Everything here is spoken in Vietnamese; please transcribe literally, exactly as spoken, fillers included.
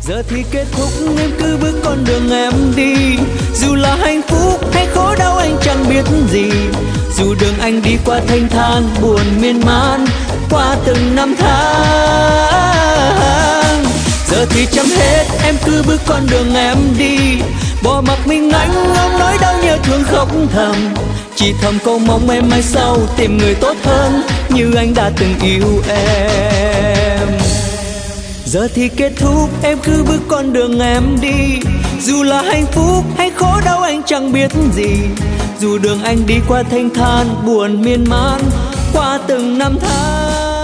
Giờ thì kết thúc em cứ bước con đường em đi, dù là hạnh phúc hay khổ đau anh chẳng biết gì, dù đường anh đi qua thênh thang buồn miên man qua từng năm tháng. Giờ thì chấm hết em cứ bước con đường em đi, bỏ mặc mình anh ôm nỗi đau nhớ thương khóc thầm, chỉ thầm câu mong em mai sau tìm người tốt hơn như anh đã từng yêu em. Giờ thì kết thúc em cứ bước con đường em đi, dù là hạnh phúc hay khổ đau anh chẳng biết gì, dù đường anh đi qua thênh thang buồn miên man qua từng năm tháng.